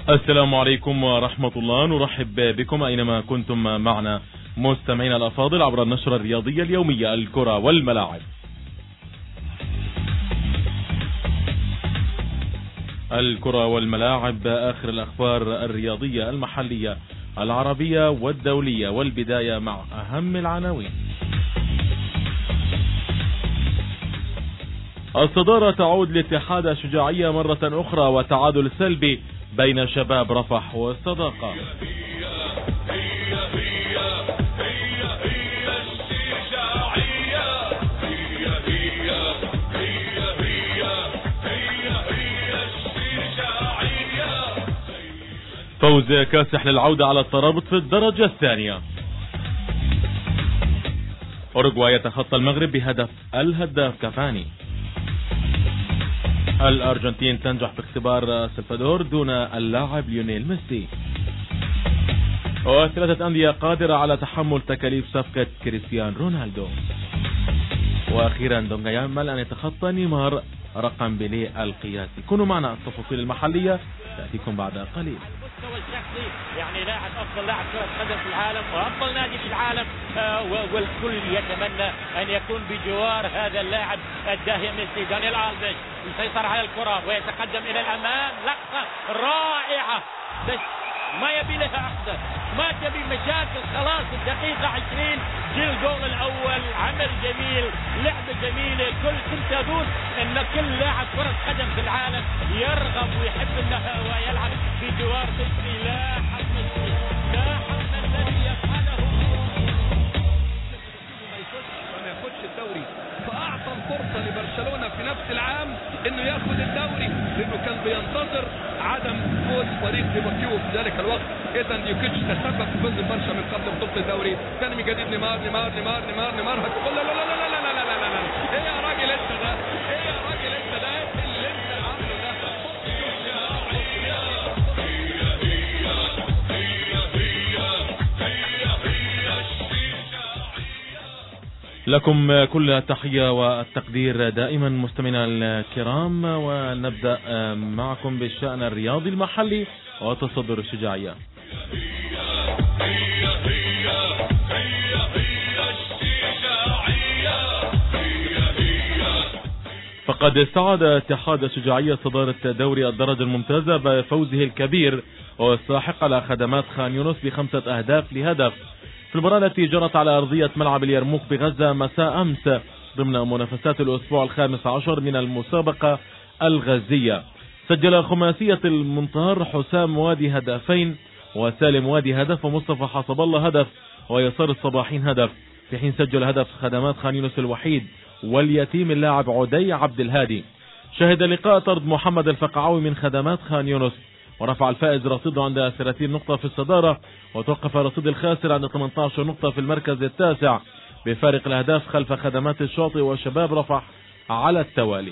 السلام عليكم ورحمة الله. نرحب بكم أينما كنتم معنا مستمعينا الأفاضل عبر النشرة الرياضية اليومية الكرة والملاعب. الكرة والملاعب، آخر الأخبار الرياضية المحلية العربية والدولية، والبداية مع أهم العناوين. الصدارة تعود لاتحاد الشجاعية مرة أخرى، وتعادل سلبي بين شباب رفح والصداقة. فوز كاسح للعودة على الترابط في الدرجة الثانية. أوروغواي يتخطى المغرب بهدف الهداف كافاني. الأرجنتين تنجح في اختبار سلفادور دون اللاعب ليونيل ميسي. وثلاثة أندية قادرة على تحمل تكاليف صفقة كريستيانو رونالدو. وأخيرا دونجا يامل أن يتخطى نيمار رقم بيليه القياسي. كونوا معنا، التفاصيل المحلية تأتيكم بعد قليل. يعني لاعب أفضل لاعب كرة قدم في العالم وأفضل نادي في العالم، والكل يتمنى أن يكون بجوار هذا اللاعب الداهية ميسي. دانيال ألفيش يسيطر على الكرة ويتقدم إلى الأمام، لقطة رائعة بس ما يبي لها أحدث، ما تبي مشاكل. خلاص الدقيقة 20 جيل الجول الأول، عمل جميل، لعبة جميلة. كنت أقول أن كل لاعب كرة قدم في العالم يرغب ويحب أنه يلعب بجوار ميسي. لا حظ ميسي، لا حظ الذي يفعله. ما ياخدش الدوري، فأعطى الفرصة لبرشلونة في نفس العام أنه ياخد الدوري، لأنه كان بينتظر عدم فوز فريق ديبورتيفو في ذلك الوقت. إذا يوكيتش تسبب في فوز برشا من قبل بطولة الدوري. كان من جديد نيمار نيمار نيمار نيمار نيمار. هتقول لا لا لا لا لا لا لا لا لا. إيه يا راجل أنت ده؟ إيه يا راجل أنت ده؟ اللي أنت عامله ده. لكم كل التحية والتقدير دائما مستمعينا الكرام، ونبدأ معكم بالشأن الرياضي المحلي وتصدر الشجاعية. فقد استعاد اتحاد الشجاعية صدارة دوري الدرجة الممتازة بفوزه الكبير والساحق على خدمات خان يونس ب5 أهداف لهدف في المباراة التي جرت على أرضية ملعب اليرموك بغزة مساء أمس ضمن منافسات الأسبوع 15 من المسابقة الغزية. سجل خماسية المنتهر حسام وادي هدفين، وسالم وادي هدف، ومصطفى حسب الله هدف، ويسار الصباحين هدف، في حين سجل هدف خدمات خان يونس الوحيد واليتيم اللاعب عدي عبد الهادي. شهد لقاء طرد محمد الفقعاوي من خدمات خان يونس، ورفع الفائز رصيده عند 30 نقطة في الصدارة، وتوقف رصيد الخاسر عند 18 نقطة في المركز التاسع بفارق الأهداف خلف خدمات الشاطئ وشباب رفح على التوالي.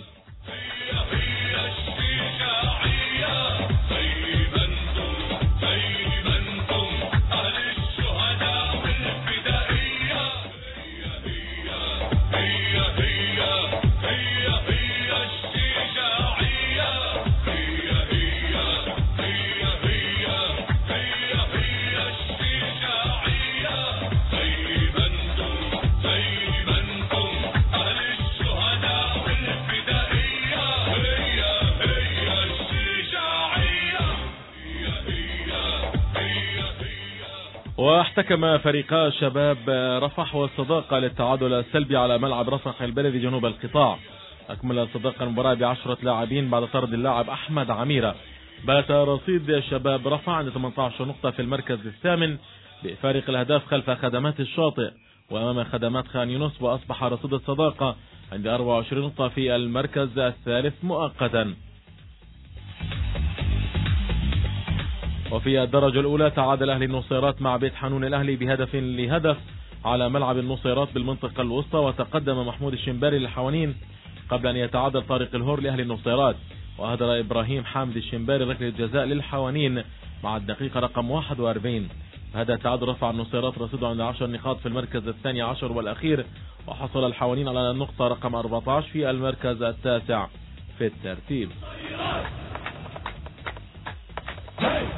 واحتكم فريقا شباب رفح والصداقة للتعادل السلبي على ملعب رفح البلدي جنوب القطاع. أكمل الصداقة المباراة ب10 لاعبين بعد طرد اللاعب أحمد عميرة. بات رصيد شباب رفح عند 18 نقطة في المركز الثامن بفارق الأهداف خلف خدمات الشاطئ وأمام خدمات خان يونس، وأصبح رصيد الصداقة عند 24 نقطة في المركز الثالث مؤقتا. وفي الدرجة الأولى تعادل أهلي النصيرات مع بيت حنون الأهلي بهدف لهدف على ملعب النصيرات بالمنطقة الوسطى، وتقدم محمود الشمباري للحوانين قبل أن يتعادل طارق الهور لأهلي النصيرات، وهدر إبراهيم حامد الشمباري ركلة جزاء للحوانين مع الدقيقة رقم 41. هذا التعادل رفع النصيرات رصيده عند 10 نقاط في المركز الثاني عشر والأخير، وحصل الحوانين على النقطة رقم 14 في المركز التاسع في الترتيب.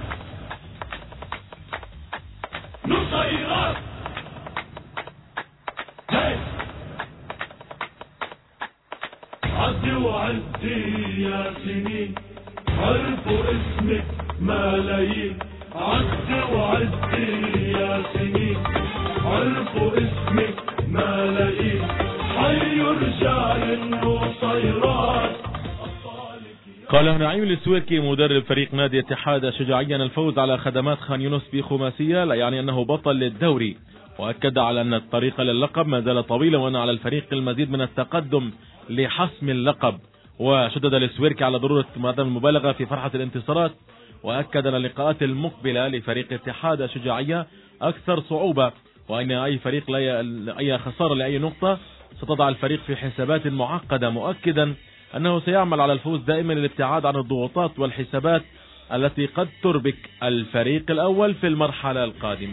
وعدي يا سنين عرفوا اسمك ملايين. عدي وعدي يا سنين عرفوا اسمك ملايين. حي رجال النصيرات. قال نعيم السويركي مدرب فريق نادي اتحاد الشجاعية أن الفوز على خدمات خان يونس بخماسية لا يعني أنه بطل للدوري، وأكد على أن الطريق للقب ما زال طويلا وأن على الفريق المزيد من التقدم لحسم اللقب. وشدد السويركي على ضرورة عدم المبالغة في فرحة الانتصارات، وأكد أن اللقاءات المقبلة لفريق اتحاد الشجاعية أكثر صعوبة، وأن أي فريق أي خسارة لأي نقطة ستضع الفريق في حسابات معقدة، مؤكدا أنه سيعمل على الفوز دائما للابتعاد عن الضغوطات والحسابات التي قد تربك الفريق الأول في المرحلة القادمة.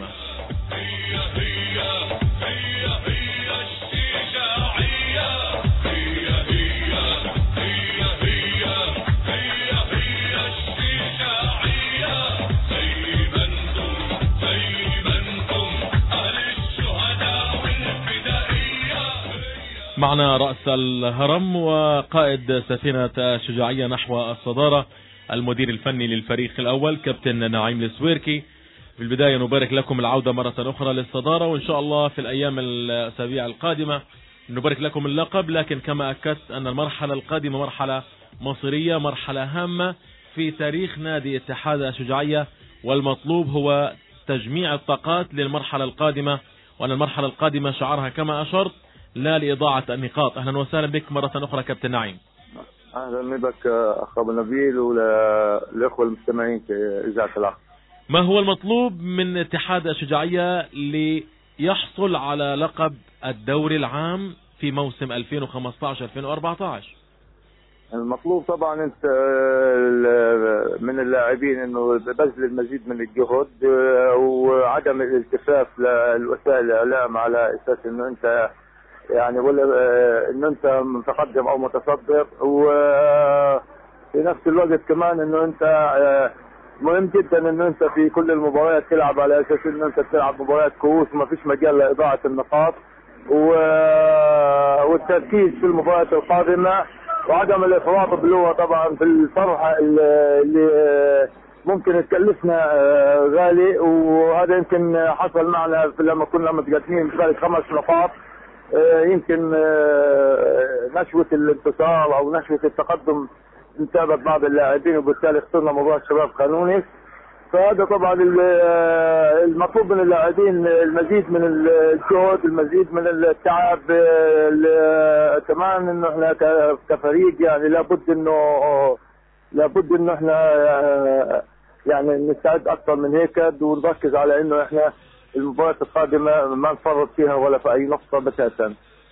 معنا رأس الهرم وقائد سفينة الشجاعية نحو الصدارة المدير الفني للفريق الأول كابتن نعيم السويركي. في البداية نبارك لكم العودة مرة أخرى للصدارة، وإن شاء الله في الأيام الأسابيع القادمة نبارك لكم اللقب. لكن كما أكدت أن المرحلة القادمة مرحلة مصيرية، مرحلة هامة في تاريخ نادي اتحاد الشجاعية، والمطلوب هو تجميع الطاقات للمرحلة القادمة، وأن المرحلة القادمة شعارها كما أشرت لا لإضاعة النقاط. أهلا وسهلا بك مرة أخرى كابتن نعيم. أهلا بك أخ أبو نبيل وللإخوة المستمعين في إذاعة الأخ. ما هو المطلوب من اتحاد الشجاعية ليحصل على لقب الدوري العام في موسم 2015-2014؟ المطلوب طبعا انت من اللاعبين انه بذل المزيد من الجهد وعدم الالتفاف للوسائل الاعلام على اساس انه انت يعني ولا انه انت متقدم او متصدر، وفي نفس الوقت كمان انه انت مهم جدا انه انت في كل المباريات تلعب على اساس انه انت تلعب مباريات كؤوس وما فيش مجال لاضاعه النقاط، والتركيز في المباريات القادمه وعدم الافراط باللغه طبعا في الفرحه اللي ممكن تكلفنا غالي. وهذا يمكن حصل معنا لما كنا متقدمين بفارق 5 نقاط، يمكن نشوة الانتصار او نشوة التقدم انتابت بعض اللاعبين وبالتالي خسرنا مباراة شباب خانونس. فهذا طبعا المطلوب من اللاعبين المزيد من الجهد، المزيد من التعب، كمان انه احنا كفريق يعني لابد انه احنا يعني نستعد اكثر من هيك ونركز على انه احنا المباراة القادمة ما نفرط فيها ولا في اي نقطة بتاتا.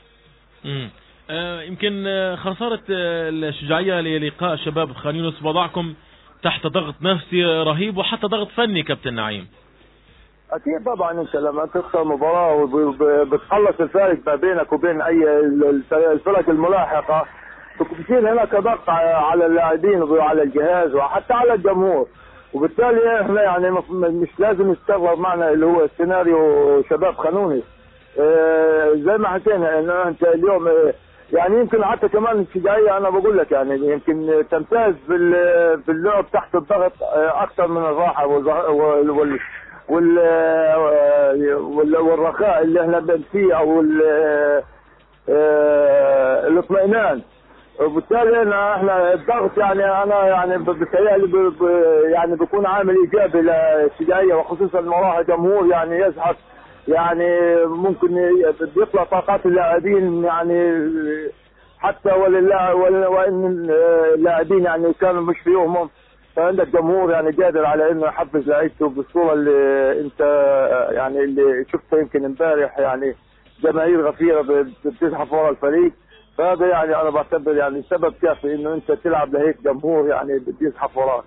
يمكن خسارة الشجاعية للقاء شباب خان يونس وضعكم تحت ضغط نفسي رهيب وحتى ضغط فني كابتن نعيم. اكيد طبعا انت لما تخسر مباراة وبتخلص الفارق ما بينك وبين اي الفرق الملاحقة بتصير هناك ضغط على اللاعبين وعلى الجهاز وحتى على الجمهور، وبالتالي احنا يعني مش لازم يتكرر معنا اللي هو السيناريو شباب خانونس. زي ما حكينا انه انت اليوم يعني يمكن حتى كمان الشجاعية انا بقول لك يعني يمكن تمتاز في اللعب تحت الضغط اكثر من الراحة والرخاء اللي احنا فيه او الاطمئنان. وبالتالي احنا الضغط يعني انا يعني بتهيألي يعني بيكون عامل ايجابي للشجاعية، وخصوصا انه وراها جمهور يعني يزحف، يعني ممكن بيطلع طاقات اللاعبين يعني حتى وان اللاعبين يعني كانوا مش في يومهم، فعندك جمهور يعني قادر على انه يحفز لعيبته بالصوره اللي انت يعني اللي شفتها يمكن امبارح، يعني جماهير غفيره بتزحف ورا الفريق. فهذا يعني انا بعتبر يعني سبب كافي انه انت تلعب لهيك جمهور يعني بيزحف وراك.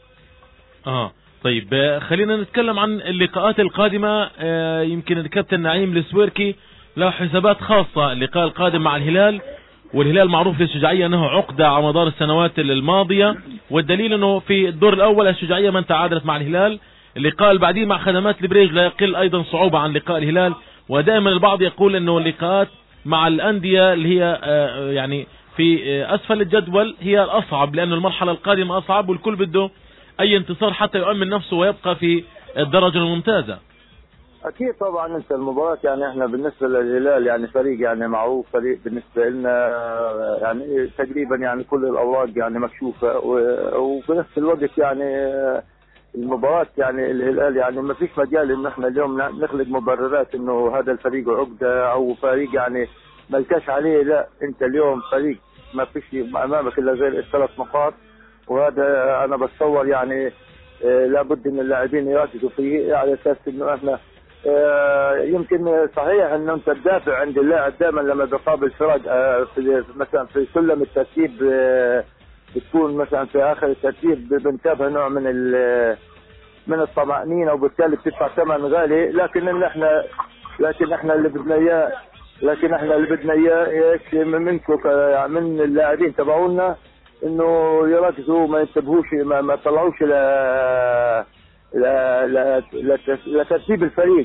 طيب خلينا نتكلم عن اللقاءات القادمة. يمكن الكابتن نعيم السويركي له حسابات خاصة. اللقاء القادم مع الهلال، والهلال معروف للشجاعية انه عقدة على مدار السنوات الماضية، والدليل انه في الدور الاول الشجاعية من تعادلت مع الهلال. اللقاء اللي بعديه مع خدمات البريج لا يقل ايضا صعوبة عن لقاء الهلال. ودائما البعض يقول انه اللقاءات مع الاندية اللي هي يعني في أسفل الجدول هي الأصعب، لأن المرحلة القادمة أصعب، والكل بده أي انتصار حتى يؤمن نفسه ويبقى في الدرجة الممتازة. اكيد طبعا. انت المباراه يعني احنا بالنسبه للهلال يعني فريق يعني معروف، فريق بالنسبه لنا يعني تقريبا يعني كل الاوراق يعني مكشوفه، وبنفس الوقت يعني المباراه يعني الهلال يعني ما فيش مجال ان احنا اليوم نخلق مبررات انه هذا الفريق عقده او فريق يعني ملكاش عليه. لا، انت اليوم فريق ما فيش امامك الا زي الثلاث نقاط، وهذا انا بتصور يعني لابد ان اللاعبين يركزوا فيه على اساس انه احنا يمكن صحيح انه انت تدافع عند اللاعب دائما لما بيقابل فرق في مثلا في سلم الترتيب بتكون مثلا في اخر الترتيب بنتابع نوع من الطمأنينة، وبالتالي بتدفع ثمن غالي. لكن احنا اللي بدنا اياه ايش منكم يعني من اللاعبين تبعونا انه يركزوا، ما ينتبهوش، ما طلعوش لترتيب الفريق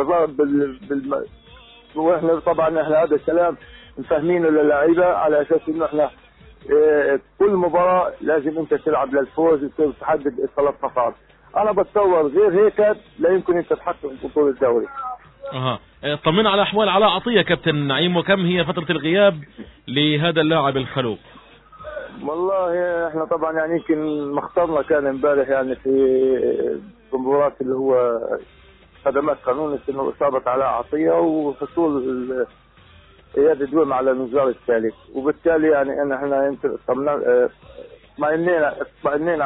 واحنا طبعا احنا هذا الكلام مفهمينه للاعيبه على اساس انه احنا كل مباراه لازم انت تلعب للفوز وتحدد الثلاث نقاط. انا بتصور غير هيك لا يمكن انت تحقق بطوله الدوري. طمنا على احوال علاء عطيه كابتن نعيم، وكم هي فتره الغياب لهذا اللاعب الخلوق؟ والله احنا طبعا يعني يمكن مختارنا كان امبارح يعني في مباراة اللي هو خدمات قانون انه اصابة علاء عطية وحصول اياد دوم على النزال الثالث، وبالتالي يعني ان احنا اطمئنينا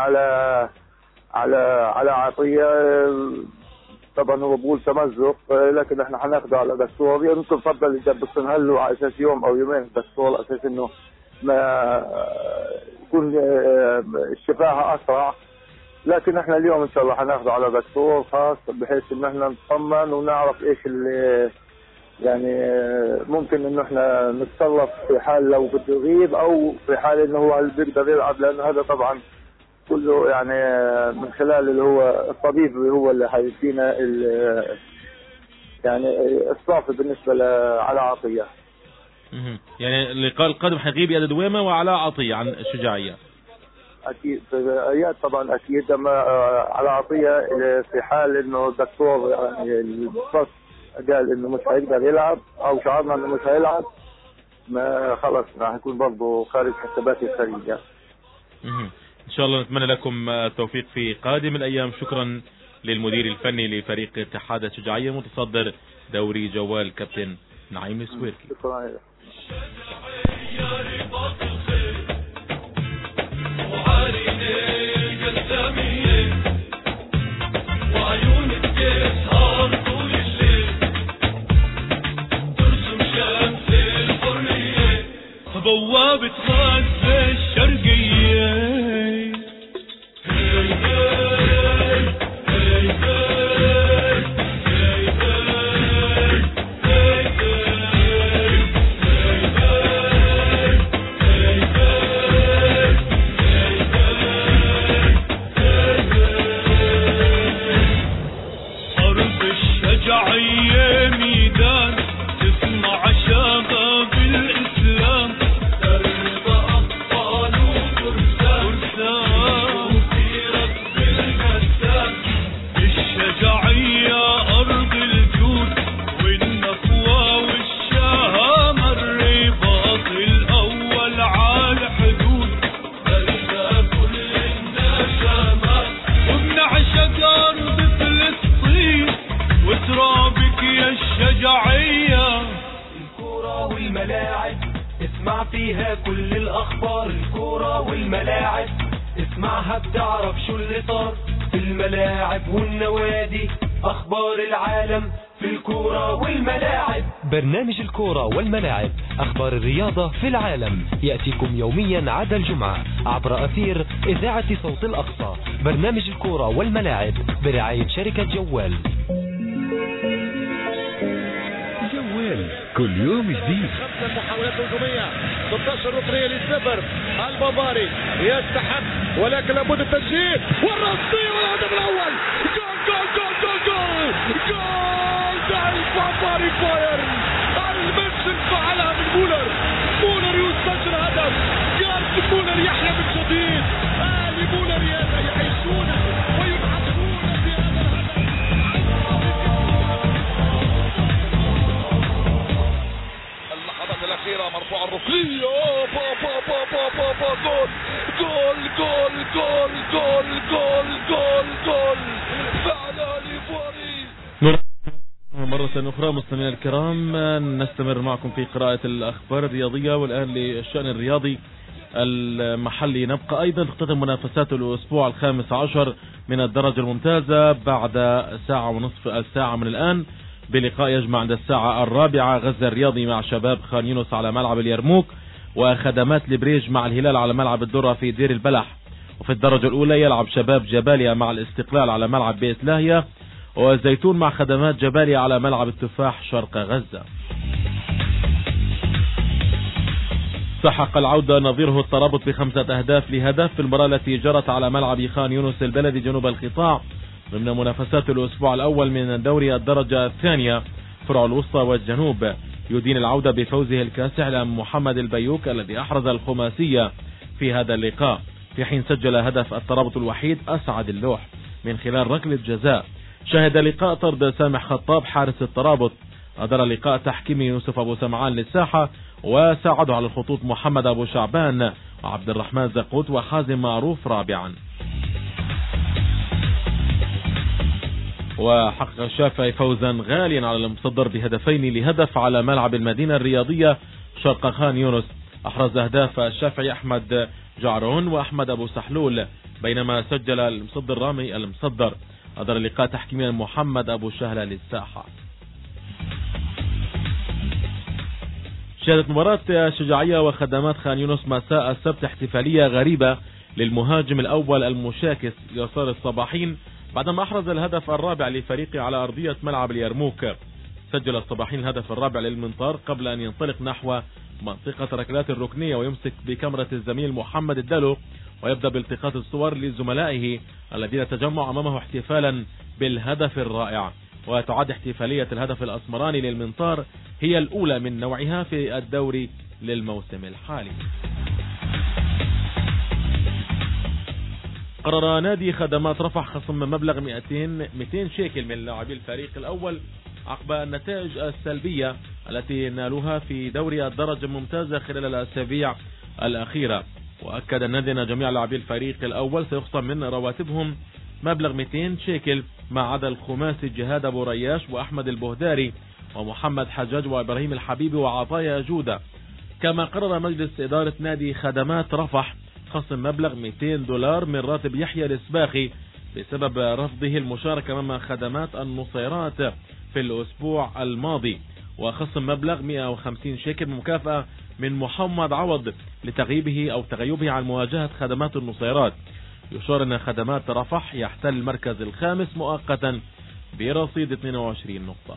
على عطية. طبعا هو بقول تمزق، لكن احنا حناخده على دكتور. يمكن نفضل اذا بنسهل له على اساس يوم او يومين دكتور على اساس انه ما يكون الشفاء اسرع. لكن احنا اليوم ان شاء الله حناخده على دكتور خاص بحيث ان احنا نطمن ونعرف ايش اللي يعني ممكن انه احنا نتصرف في حال لو بده يغيب او في حال انه هو بيقدر يلعب، لانه هذا طبعا كله يعني من خلال اللي هو الطبيب هو اللي حيدينا يعني الصافي بالنسبه لعلاء عطيه. يعني اللقاء القادم حيغيب اياد دويمه وعلاء عطيه عن الشجاعيه. اكيد اياد طبعا اكيد، اما علاء عطيه في حال انه الدكتور يعني البص قال انه مش هيقدر يلعب او شعرنا انه مش هيلعب، ما خلص راح يكون برضه خارج حسابات الفريق. ان شاء الله نتمنى لكم التوفيق في قادم الايام. شكرا للمدير الفني لفريق اتحاد الشجاعيه متصدر دوري جوال كابتن نعيم السويركي. شكرا. وعيون التسهر طول الليل ترسم شمس الحرية بوابة غزة الشرقية. اسمع فيها كل الأخبار، الكورة والملاعب اسمعها بتعرف شو اللي صار في الملاعب والنوادي، أخبار العالم في الكورة والملاعب. برنامج الكورة والملاعب، أخبار الرياضة في العالم، يأتيكم يوميا عدا الجمعة عبر أثير إذاعة صوت الأقصى. برنامج الكورة والملاعب برعاية شركة جوال. كل يوم جديد. 5 محاولات هجومية، 16 ركنية للصفر. الباباري يستحق ولكن لابد التسجيل والرصيد والهدف الأول. جول جول جول جول جول جول ده الباباري بايرن. الميسي فعلها من مولر يسجل هدف مرة أخرى مستمعينا الكرام، نستمر معكم في قراءة الأخبار الرياضية، والآن للشأن الرياضي المحلي. نبقى أيضا تختتم منافسات الأسبوع 15 من الدرجة الممتازة بعد ساعة ونصف الساعة من الآن، بلقاء يجمع عند الساعة 4 غزة الرياضي مع شباب خان يونس على ملعب اليرموك، وخدمات البريج مع الهلال على ملعب الدرة في دير البلح. وفي الدرجة الأولى يلعب شباب جباليا مع الاستقلال على ملعب بيت لاهية، والزيتون مع خدمات جباليا على ملعب التفاح شرق غزة. سحق العودة نظيره الترابط ب5 أهداف لهدف في المباراة التي جرت على ملعب خان يونس البلدي جنوب القطاع ضمن منافسات الأسبوع الأول من دوري الدرجة الثانية فرع الوسطى والجنوب. يدين العودة بفوزه الكاسح لأمام محمد البيوك الذي أحرز الخماسية في هذا اللقاء، في حين سجل هدف الترابط الوحيد أسعد اللوح من خلال ركلة جزاء. شهد لقاء طرد سامح خطاب حارس الترابط، أدار لقاء تحكيمي يوسف أبو سمعان للساحة، وساعده على الخطوط محمد أبو شعبان وعبد الرحمن زقوت وخازم معروف رابعا. وحقق الشافعي فوزا غاليا على المصدر بهدفين لهدف على ملعب المدينة الرياضية شرق خان يونس. أحرز أهداف الشافعي أحمد جعرون وأحمد أبو سحلول، بينما سجل المصدر رامي المصدر. أدار اللقاء تحكيميا محمد أبو شهلة للساحة. شهدت مباراة شجاعية وخدمات خان يونس مساء السبت احتفالية غريبة للمهاجم الأول المشاكس يسار الصباحين بعدما أحرز الهدف الرابع لفريقه على أرضية ملعب اليرموك. سجل الصباحين الهدف الرابع للمنطار قبل أن ينطلق نحو منطقة ركلات الركنية ويمسك بكاميرا الزميل محمد الدلو، ويبدأ بالتقاط الصور لزملائه الذين تجمعوا أمامه احتفالا بالهدف الرائع. وتعد احتفالية الهدف الأسمراني للمنطار هي الأولى من نوعها في الدوري للموسم الحالي. قرر نادي خدمات رفح خصم مبلغ 200 شيكل من لاعبي الفريق الأول عقب النتائج السلبية التي نالوها في دوري الدرجة الممتازة خلال الأسابيع الأخيرة. وأكد النادي أن جميع لاعبي الفريق الأول سيخصم من رواتبهم مبلغ 200 شيكل ما عدا الخماسي جهاد أبو رياش وأحمد البهداري ومحمد حجاج وإبراهيم الحبيبي وعطايا جودة. كما قرر مجلس إدارة نادي خدمات رفح خصم مبلغ $200 من راتب يحيى الإسباخي بسبب رفضه المشاركة مع خدمات النصيرات في الأسبوع الماضي، وخصم مبلغ 150 شيكل مكافأة من محمد عوض لتغيبه عن مواجهة خدمات النصيرات. يشار أن خدمات رفح يحتل المركز الخامس مؤقتا برصيد 22 نقطة.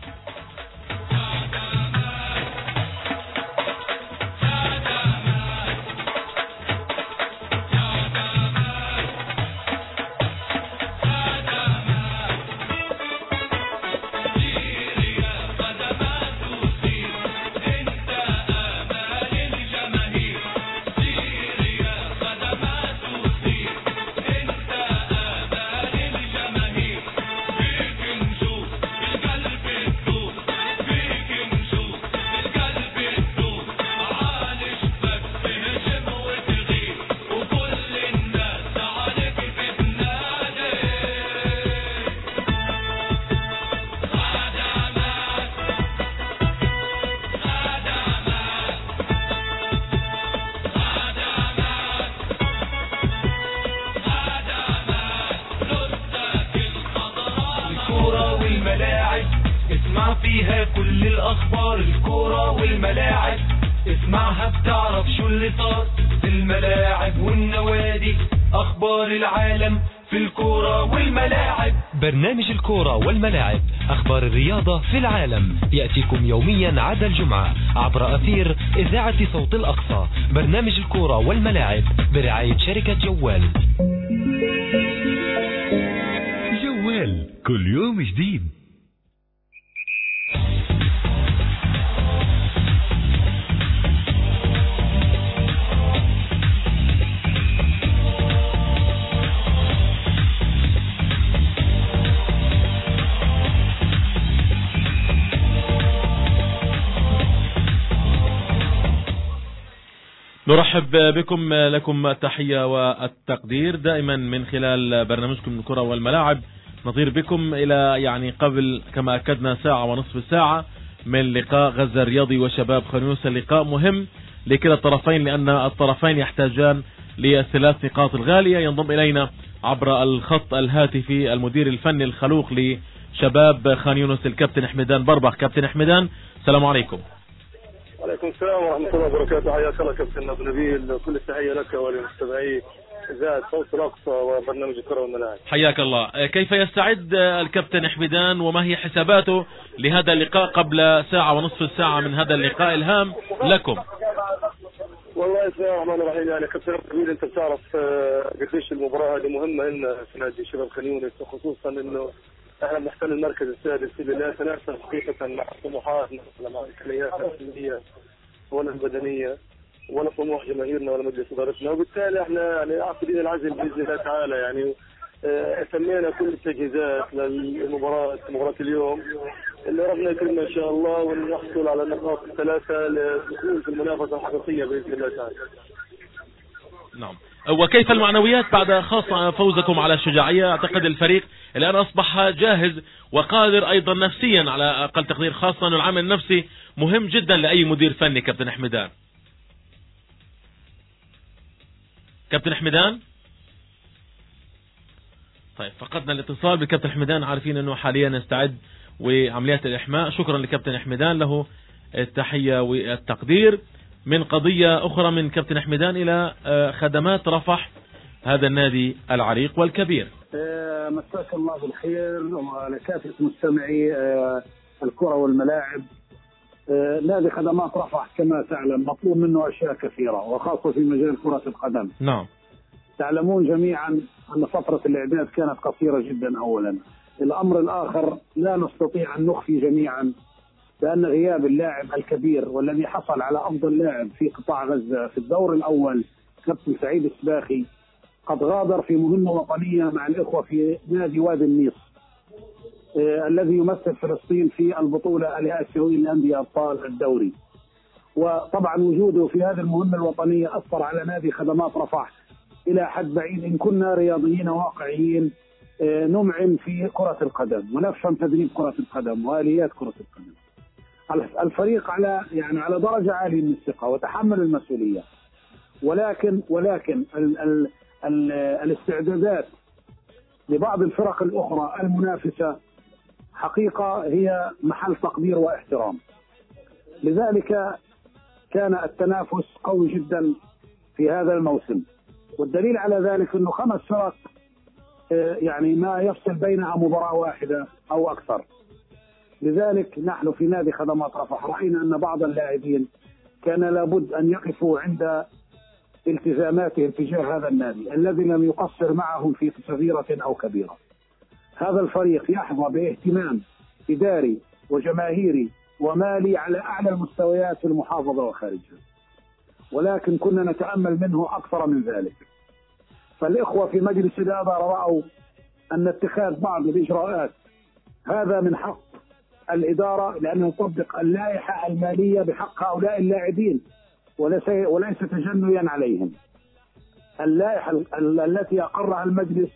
فيها كل الأخبار الكورة والملاعب، اسمعها بتعرف شو اللي صار في الملاعب والنوادي، أخبار العالم في الكورة والملاعب. برنامج الكورة والملاعب، أخبار الرياضة في العالم، يأتيكم يوميا عدا الجمعة عبر أثير إذاعة صوت الأقصى. برنامج الكورة والملاعب برعاية شركة جوال. جوال كل يوم جديد. نرحب بكم، لكم التحية والتقدير دائما من خلال برنامجكم الكرة والملاعب نطير بكم إلى يعني قبل كما أكدنا ساعة ونصف ساعة من لقاء غزة الرياضي وشباب خان يونس. اللقاء مهم لكلا الطرفين لأن الطرفين يحتاجان للثلاث نقاط الغالية. ينضم إلينا عبر الخط الهاتفي المدير الفني الخلوق لشباب خان يونس الكابتن حميدان بربخ. كابتن حميدان السلام عليكم. وعليكم السلام ورحمة الله وبركاته. حياك الله كابتن أبو نبيل، كل التحية لك ولمستمعي إذاعة صوت الأقصى وبرنامج الكرة والملاعب. حياك الله. كيف يستعد الكابتن حميدان وما هي حساباته لهذا اللقاء قبل ساعة ونصف الساعة من هذا اللقاء الهام لكم؟ والله بسم الله الرحمن الرحيم. يعني كابتن أبو نبيل أنت بتعرف قديش المباراة هذه مهمة لنا في نادي شباب خان يونس، وخصوصا إنه احنا بنحتل المركز السادس اللي لا يتناسب حقيقة مع طموحاتنا ولا مع إمكانياتنا الفنية ولا البدنية ولا طموح جماهيرنا ولا مجلس إدارتنا، وبالتالي احنا يعني عاقدين العزم بإذن الله تعالى. يعني سمينا كل التجهيزات للمباراة، مباراة اليوم اللي ربنا يكرمنا إن شاء الله ونحصل على النقاط الثلاثة للدخول في المنافسة الحقيقية بإذن الله تعالى. نعم. وكيف المعنويات بعد خاصة فوزكم على الشجاعية؟ أعتقد الفريق الآن أصبح جاهز وقادر أيضا نفسيا على أقل تقدير، خاصة أن العامل النفسي مهم جدا لأي مدير فني. كابتن حميدان. كابتن حميدان. طيب فقدنا الاتصال بكابتن حميدان، عارفين أنه حاليا يستعد وعمليات الإحماء. شكرا لكابتن حميدان، له التحية والتقدير. من قضية أخرى من كابتن حميدان إلى خدمات رفح هذا النادي العريق والكبير. مساك الله بالخير ولكافة مستمعي الكرة والملاعب. نادي خدمات رفح كما تعلم مطلوب منه أشياء كثيرة وخاصة في مجال كرة القدم. نعم. تعلمون جميعا أن فترة الإعداد كانت قصيرة جدا أولا. الأمر الآخر لا نستطيع أن نخفي جميعا بأن غياب اللاعب الكبير والذي حصل على أفضل لاعب في قطاع غزة في الدور الأول كابتن سعيد السباخي قد غادر في مهمة وطنية مع الإخوة في نادي وادي النيص الذي يمثل فلسطين في البطولة الآسيوية لأندية أبطال الدوري. وطبعا وجوده في هذه المهمة الوطنية أثر على نادي خدمات رفح إلى حد بعيد. إن كنا رياضيين واقعيين نمعن في كرة القدم ونفهم تدريب كرة القدم وآليات كرة القدم. الفريق على درجة عالية من الثقة وتحمل المسؤولية، ولكن الاستعدادات لبعض الفرق الأخرى المنافسة حقيقة هي محل تقدير واحترام. لذلك كان التنافس قوي جدا في هذا الموسم، والدليل على ذلك أنه 5 فرق يعني ما يفصل بينها مباراة واحدة أو أكثر. لذلك نحن في نادي خدمات رفح رأينا أن بعض اللاعبين كان لابد أن يقفوا عند التزاماتهم تجاه هذا النادي الذي لم يقصر معهم في صغيرة أو كبيرة. هذا الفريق يحظى باهتمام إداري وجماهيري ومالي على أعلى المستويات في المحافظة وخارجها، ولكن كنا نتأمل منه أكثر من ذلك. فالإخوة في مجلس الإدارة رأوا أن اتخاذ بعض الإجراءات هذا من حق الإدارة لأنه يطبق اللائحة المالية بحق هؤلاء اللاعبين وليس تجنيا عليهم. اللائحة التي أقرها المجلس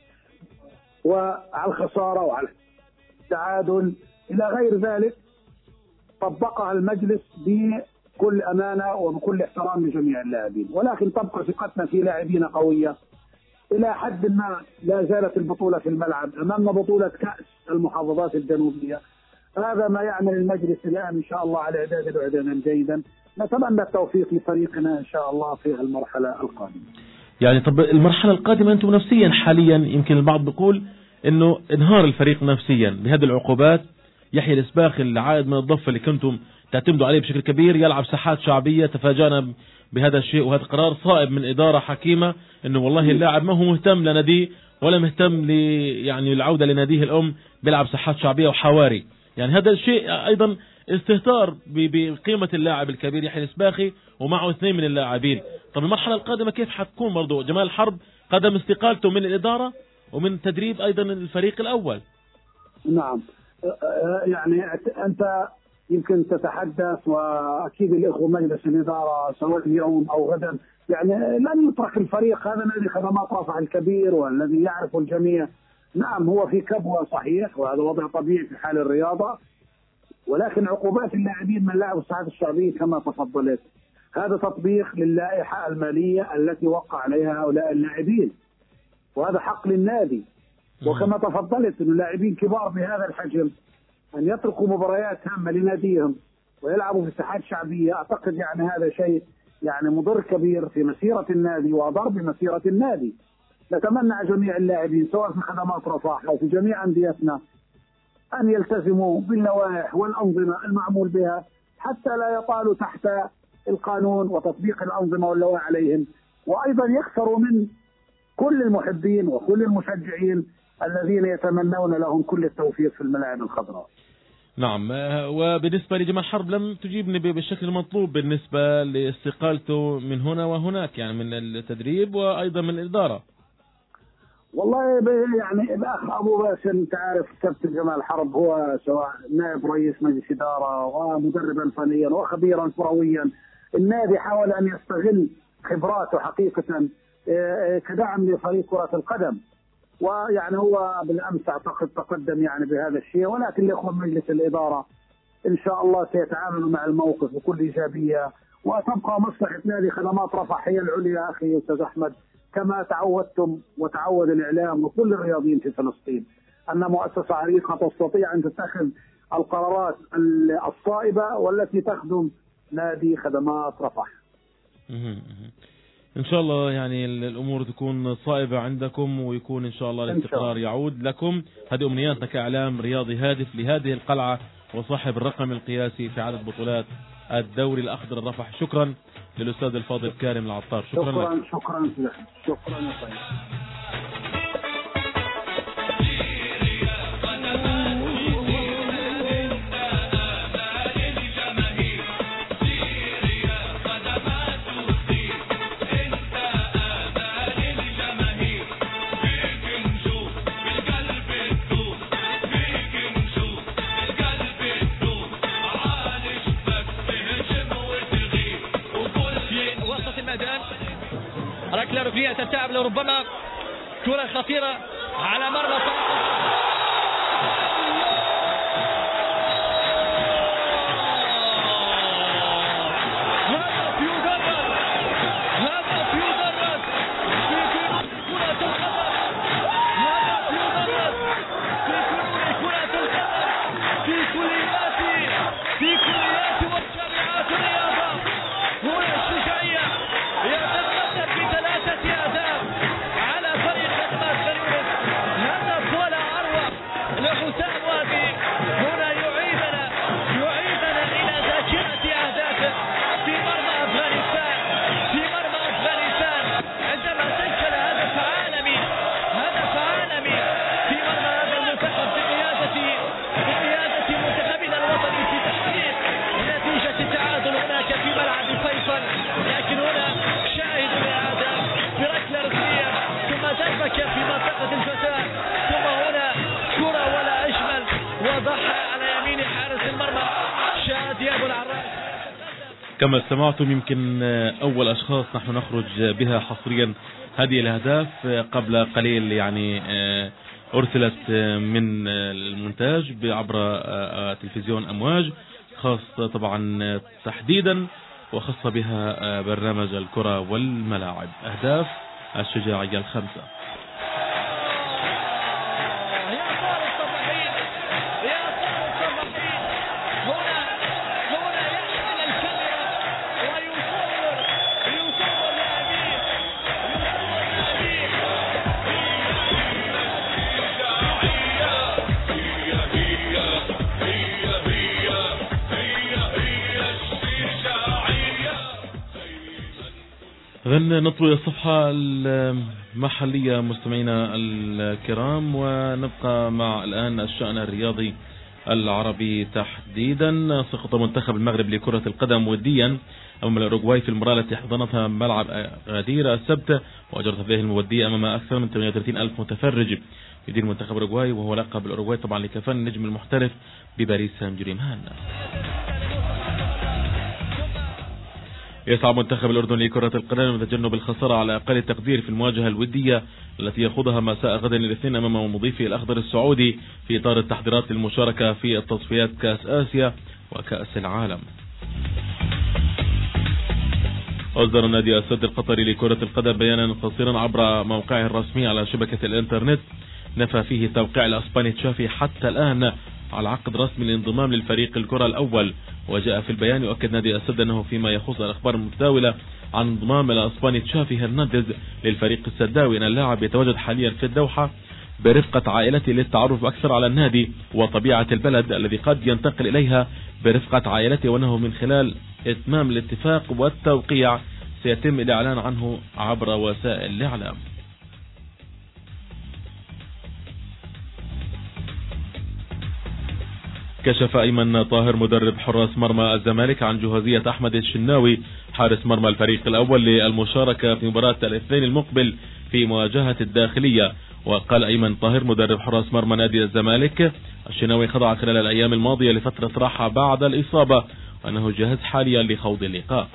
وعلى الخسارة وعلى التعادل إلى غير ذلك طبقها المجلس بكل أمانة وبكل احترام لجميع اللاعبين، ولكن تبقى ثقتنا في لاعبين قوية إلى حد ما. لا زالت البطولة في الملعب، أمامنا بطولة كأس المحافظات الجنوبية. هذا ما يعمل المجلس الآن إن شاء الله على إعداده إعدادا جيدا. نتمنى التوفيق لفريقنا إن شاء الله في المرحلة القادمة. يعني طب المرحلة القادمة أنتم نفسيا حاليا يمكن البعض بيقول إنه انهار الفريق نفسيا بهذه العقوبات. يحيى السباخي العائد من الضفة اللي كنتم تعتمدوا عليه بشكل كبير يلعب ساحات شعبية، تفاجأنا بهذا الشيء، وهذا قرار صائب من إدارة حكيمة إنه والله اللاعب ما هو مهتم لناديه ولا مهتم يعني العودة لناديه الأم، بيلعب ساحات شعبية وحواري. يعني هذا الشيء أيضا استهتار بقيمة اللاعب الكبير يحيى السباخي ومعه 2 من اللاعبين. طب المرحلة القادمة كيف حتكون؟ برضو جمال حرب قدم استقالته من الإدارة ومن تدريب أيضا الفريق الأول. نعم، يعني أنت يمكن تتحدث وأكيد الإخوة مجلس الإدارة سواء اليوم أو غدا يعني لن يترك الفريق. هذا نادي خدمات رفح الكبير والذي يعرف الجميع نعم هو في كبوة صحيح، وهذا وضع طبيعي في حال الرياضة، ولكن عقوبات اللاعبين من لعبوا الساحات الشعبية كما تفضلت هذا تطبيق للائحة المالية التي وقع عليها هؤلاء اللاعبين، وهذا حق للنادي. وكما تفضلت أن اللاعبين كبار بهذا الحجم أن يتركوا مباريات هامة لناديهم ويلعبوا في ساحات شعبية، أعتقد يعني هذا شيء يعني مضر كبير في مسيرة النادي وأضر بمسيرة النادي. نتمنى جميع اللاعبين سواء في خدمات رفح أو في جميع أنديتنا أن يلتزموا باللوائح والأنظمة المعمول بها حتى لا يطالوا تحت القانون وتطبيق الأنظمة واللوائح عليهم، وأيضا يكثروا من كل المحبين وكل المشجعين الذين يتمنون لهم كل التوفيق في الملاعب الخضراء. نعم. وبالنسبة لجمال حرب لم تجيبني بالشكل المطلوب بالنسبة لاستقالته من هنا وهناك، يعني من التدريب وأيضا من الإدارة. والله يعني الأخ أبو باسم أنت عارف كابتن جمال حرب هو سواء نائب رئيس مجلس إدارة ومدربا فنيا وخبيرا كرويا، النادي حاول أن يستغل خبراته حقيقة كدعم لفريق كرة القدم، ويعني هو بالأمس أعتقد تقدم يعني بهذا الشيء، ولكن الإخوة مجلس الإدارة إن شاء الله سيتعاملوا مع الموقف بكل إيجابية، وتبقى مصلحة نادي خدمات رفح هي العليا أخي أستاذ أحمد، كما تعودتم وتعود الإعلام وكل الرياضيين في فلسطين أن مؤسسة عريقة تستطيع أن تتخذ القرارات الصائبة والتي تخدم نادي خدمات رفح. إن شاء الله يعني الأمور تكون صائبة عندكم ويكون إن شاء الله الاستقرار يعود لكم. هذه أمنياتنا كإعلام رياضي هادف لهذه القلعة وصاحب الرقم القياسي في عدد بطولات الدوري الأخضر الرفح. شكرا للأستاذ الفاضل كارم العطار. شكرا لك. شكرا شكرا يا طيب. ركلة ركنية تتعب لربما كرة خطيرة على مرمى كما سمعتم يمكن أول أشخاص نحن نخرج بها حصريا هذه الأهداف. قبل قليل يعني أرسلت من المونتاج عبر تلفزيون أمواج خاص طبعا تحديدا وخاصة بها برنامج الكرة والملاعب. أهداف الشجاعية الخمسة. إذن نطوي الصفحة المحلية مستمعينا الكرام ونبقى مع الآن الشأن الرياضي العربي تحديدا. سقط منتخب المغرب لكرة القدم وديا أمام الأوروغواي في المباراة التي حضنتها ملعب غدير السبت وأجرت فيه المودية أمام أكثر من 38,000 متفرج. يدير منتخب الأوروغواي وهو لقب الأوروغواي طبعا لكفان النجم المحترف بباريس سان جيرمان. يسعى منتخب الأردن لكرة القدم لتجنب الخسارة على أقل تقدير في المواجهة الودية التي يخوضها مساء غد الاثنين أمام مضيفه الأخضر السعودي في إطار التحضيرات للمشاركة في التصفيات كأس آسيا وكأس العالم. أصدر النادي السد القطري لكرة القدم بيانا قصيرا عبر موقعه الرسمي على شبكة الإنترنت نفى فيه توقيع الأسباني تشافي حتى الآن على عقد رسمي للانضمام للفريق الكرة الأول. وجاء في البيان يؤكد نادي السد أنه فيما يخص الأخبار المتداولة عن انضمام الأسباني تشافي هرنانديز للفريق السداوي أن اللاعب يتواجد حاليا في الدوحة برفقة عائلته للتعرف أكثر على النادي وطبيعة البلد الذي قد ينتقل إليها برفقة عائلته، وأنه من خلال إتمام الاتفاق والتوقيع سيتم الإعلان عنه عبر وسائل الإعلام. كشف أيمن طاهر مدرب حراس مرمى الزمالك عن جهازية أحمد الشناوي حارس مرمى الفريق الأول للمشاركة في مباراة الاثنين المقبل في مواجهة الداخلية. وقال أيمن طاهر مدرب حراس مرمى نادي الزمالك الشناوي خضع خلال الأيام الماضية لفترة راحة بعد الإصابة وأنه جاهز حاليا لخوض اللقاء.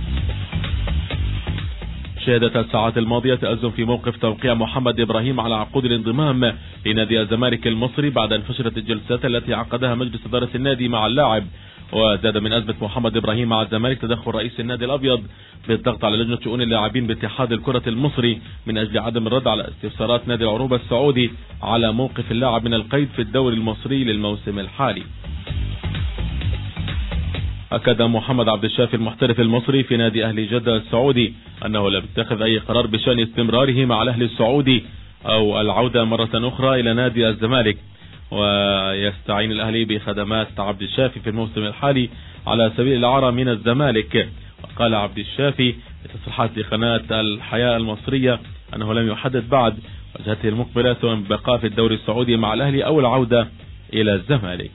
شهدت الساعات الماضية تأزم في موقف توقيع محمد إبراهيم على عقود الانضمام لنادي الزمالك المصري بعد أن فشلت الجلسات التي عقدها مجلس إدارة النادي مع اللاعب. وزاد من أزمة محمد إبراهيم مع الزمالك تدخل رئيس النادي الأبيض بالضغط على لجنة شؤون اللاعبين باتحاد الكرة المصري من أجل عدم الرد على استفسارات نادي العروبة السعودي على موقف اللاعب من القيد في الدوري المصري للموسم الحالي. أكد محمد عبد الشافي المحترف المصري في نادي أهلي جدة السعودي أنه لم يتخذ أي قرار بشأن استمراره مع الأهلي السعودي أو العودة مرة أخرى إلى نادي الزمالك، ويستعين الأهلي بخدمات عبد الشافي في الموسم الحالي على سبيل الإعارة من الزمالك. وقال عبد الشافي في تصريحات لقناة الحياة المصرية أنه لم يحدد بعد وجهته المقبلة سواء بقاء في الدوري السعودي مع الأهلي أو العودة إلى الزمالك.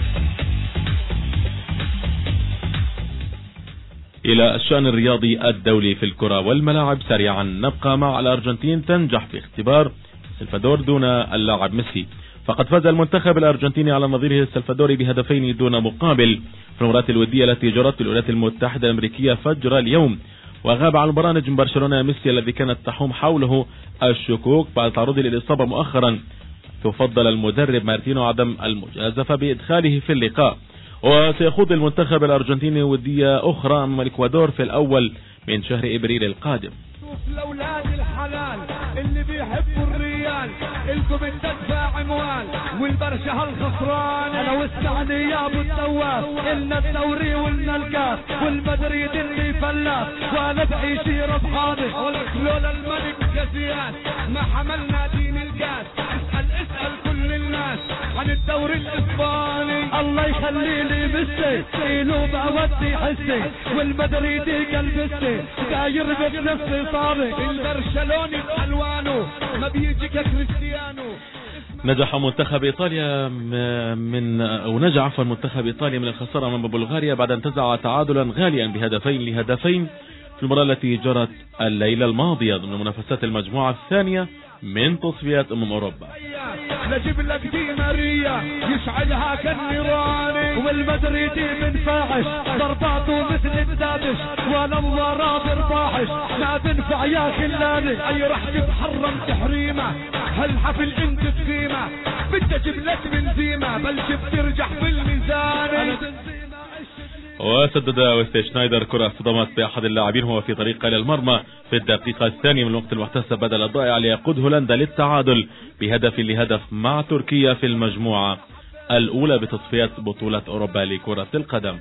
إلى الشأن الرياضي الدولي في الكرة والملاعب سريعا نبقى مع الأرجنتين تنجح في اختبار السلفادور دون اللاعب ميسي. فقد فاز المنتخب الأرجنتيني على نظيره السلفادوري بهدفين دون مقابل في المباراة الودية التي جرت في الولايات المتحدة الأمريكية فجر اليوم. وغاب عن المباراة نجم برشلونة ميسي الذي كانت تحوم حوله الشكوك بعد تعرضه للإصابة مؤخرا. تفضل المدرب مارتينو عدم المجازفة بإدخاله في اللقاء. وسيخوض المنتخب الأرجنتيني ودية أخرى أمام الإكوادور في الأول من شهر إبريل القادم. لأولاد الحلال اللي بيحبوا الريال الكم تدفع اموال والبرشا هالخسران. انا وسعني يا ابو التواف النا الدوري والنا الكاس والمدريد اللي فلاس وانا بعيشي ربحاني. لولا الملك كزيان ما حملنا دين الكاس. اسأل كل الناس عن الدوري الاسباني. الله يخلي لي ميسي قيلوا بودي حسي والمدريدي قلبسي داير بنفسي صاري. البرشلوني بألوانه ما بيجي كريستيانو. نجح منتخب إيطاليا نجح منتخب إيطاليا من الخسارة أمام بلغاريا بعد أن انتزع تعادلا غاليا بهدفين في المباراة التي جرت الليلة الماضية ضمن منافسات المجموعة الثانية من تصفيات أوروبا. نجيب لك دي ماريا يشعلها كالنيراني والمدريدي من فاحش ضرباته مثل الدابش وانا مباراة برباحش ما بنفع يا خلاني. اي رح تتحرم تحريمه هالحفل انت بقيمه بدي اجيب لك بنزيمه بل بترجع بالميزان. وسدد ويستي شنايدر كرة اصطدمت بأحد اللاعبين وهو في طريقه إلى المرمى في الدقيقة الثانية من الوقت المحتسب بدل الضائع ليقود هولندا للتعادل بهدف مع تركيا في المجموعة الأولى بتصفيات بطولة أوروبا لكرة القدم.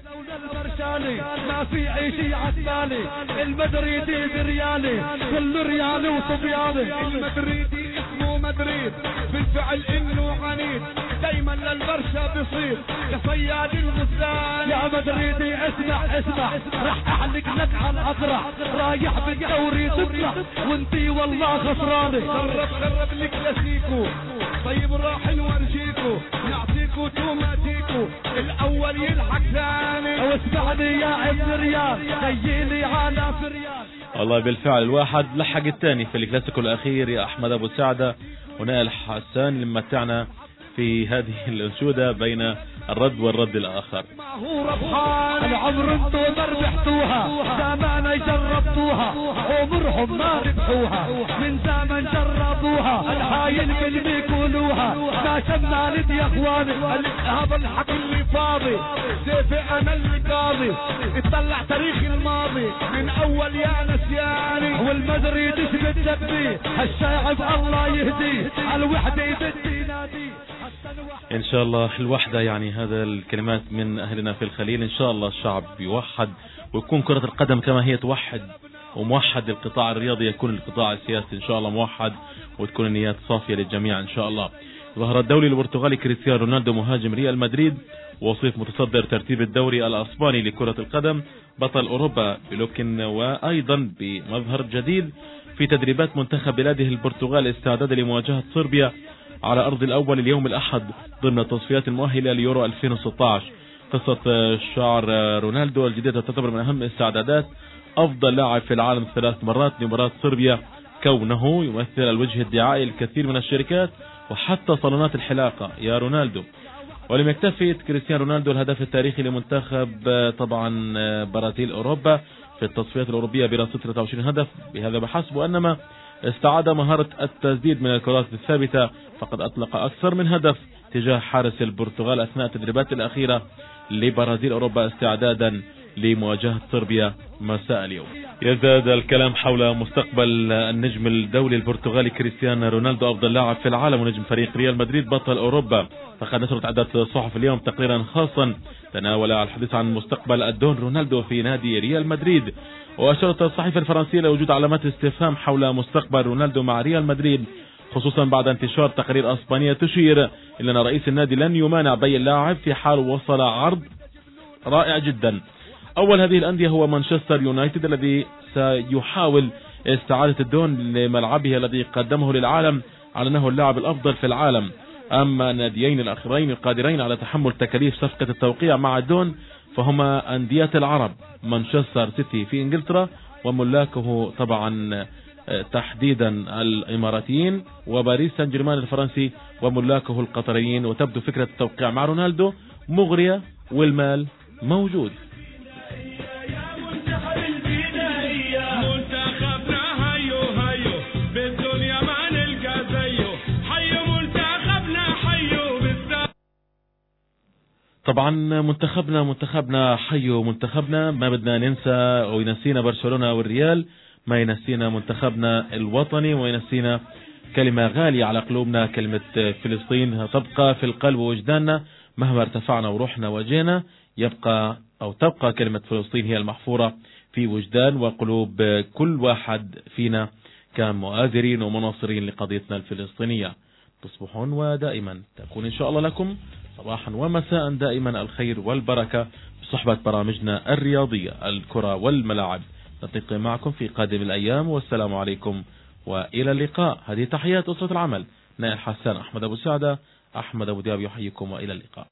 ما في عيشي عسالي المدريدي بريالي كل ريالي وصبيالي. المدريدي اسمه مدريد بالفعل انه عنيد دايما للبرشا بيصير كصياد الغزال. يا مدريدي اسمع رح احلق لك على الاقرع رايح بالدوري تطلع وانتي والله خسراني. قرب لك لسيكو طيب راح نورجيكو نعطيكو توماتيكو الاول يلحق ثاني. واسمعني يا ابن ريال خيلي على في ريال. والله بالفعل الواحد لحق الثاني في الكلاسيكو الأخير يا أحمد أبو سعدة ونائل حسان اللي متعنا في هذه الأنشودة بين الرد والرد الآخر. هو ربحان العمر انتو ما ربحتوها، زمان جربتوها عمرهم ما ربحوها، من زمان جربوها الحايل اللي بيقولوها، ما شمنا لد يا اخواني هذا الحق اللي فاضي، سيفي انا اللي قاضي، اطلع تاريخ الماضي من اول يا نسياني، والمدري يدش بالدبي هالشاعب الله يهديه، الوحدة يدي نادي. إن شاء الله الوحدة، يعني هذا الكلمات من أهلنا في الخليل. إن شاء الله الشعب يوحد ويكون كرة القدم كما هي توحد، وموحد القطاع الرياضي يكون القطاع السياسي إن شاء الله موحد، وتكون النيات صافية للجميع إن شاء الله. ظهر الدولي البرتغالي كريستيانو رونالدو مهاجم ريال مدريد وصيف متصدر ترتيب الدوري الأسباني لكرة القدم، بطل أوروبا بلوكن، وأيضا بمظهر جديد في تدريبات منتخب بلاده البرتغال استعدادا لمواجهة صربيا على أرض الأول اليوم الأحد ضمن التصفيات المؤهلة ليورو 2016. قصة شعر رونالدو الجديدة تعتبر من أهم استعدادات أفضل لاعب في العالم 3 مرات لمباراة صربيا، كونه يمثل الوجه الدعائي للكثير من الشركات وحتى صالونات الحلاقة يا رونالدو. ولم يكتفي كريستيانو رونالدو الهدف التاريخي لمنتخب طبعا برازيل أوروبا في التصفيات الأوروبية برصيد 23 هدف بهذا بحسب، وإنما استعاد مهارة التسديد من الكرات الثابتة، فقد أطلق أكثر من هدف تجاه حارس البرتغال أثناء التدريبات الأخيرة لبرازيل أوروبا استعدادا لمواجهة صربيا مساء اليوم. يزداد الكلام حول مستقبل النجم الدولي البرتغالي كريستيانو رونالدو أفضل لاعب في العالم ونجم فريق ريال مدريد بطل أوروبا. فقد نشرت عدة صحف اليوم تقريرا خاصا تناول الحديث عن مستقبل الدون رونالدو في نادي ريال مدريد، وأشارت الصحيفة الفرنسية لوجود علامات استفهام حول مستقبل رونالدو مع ريال مدريد، خصوصا بعد انتشار تقارير أسبانية تشير إلى أن رئيس النادي لن يمانع بيع اللاعب في حال وصل عرض رائع جدا. أول هذه الأندية هو مانشستر يونايتد الذي سيحاول استعادة الدون لملعبه الذي قدمه للعالم على أنه اللاعب الأفضل في العالم. أما الناديين الأخرين القادرين على تحمل تكاليف صفقة التوقيع مع الدون فهما أندية العرب، مانشستر سيتي في إنجلترا وملاكه طبعا تحديدا الإماراتيين، وباريس سان جيرمان الفرنسي وملاكه القطريين. وتبدو فكرة التوقيع مع رونالدو مغرية والمال موجود. طبعا منتخبنا حيو منتخبنا، ما بدنا ننسى وينسينا برشلونة والريال، ما ينسينا منتخبنا الوطني وينسينا كلمة غالية على قلوبنا، كلمة فلسطين تبقى في القلب ووجداننا مهما ارتفعنا ورحنا وجينا، تبقى كلمة فلسطين هي المحفورة في وجدان وقلوب كل واحد فينا كان مؤازرين ومناصرين لقضيتنا الفلسطينية. تصبحون ودائما تكون إن شاء الله لكم صباحا ومساء دائما الخير والبركة بصحبة برامجنا الرياضية الكرة والملاعب. نلتقي معكم في قادم الأيام، والسلام عليكم وإلى اللقاء. هذه تحيات أسرة العمل، نائل حسان، أحمد أبو سعدة، أحمد أبو دياب يحييكم وإلى اللقاء.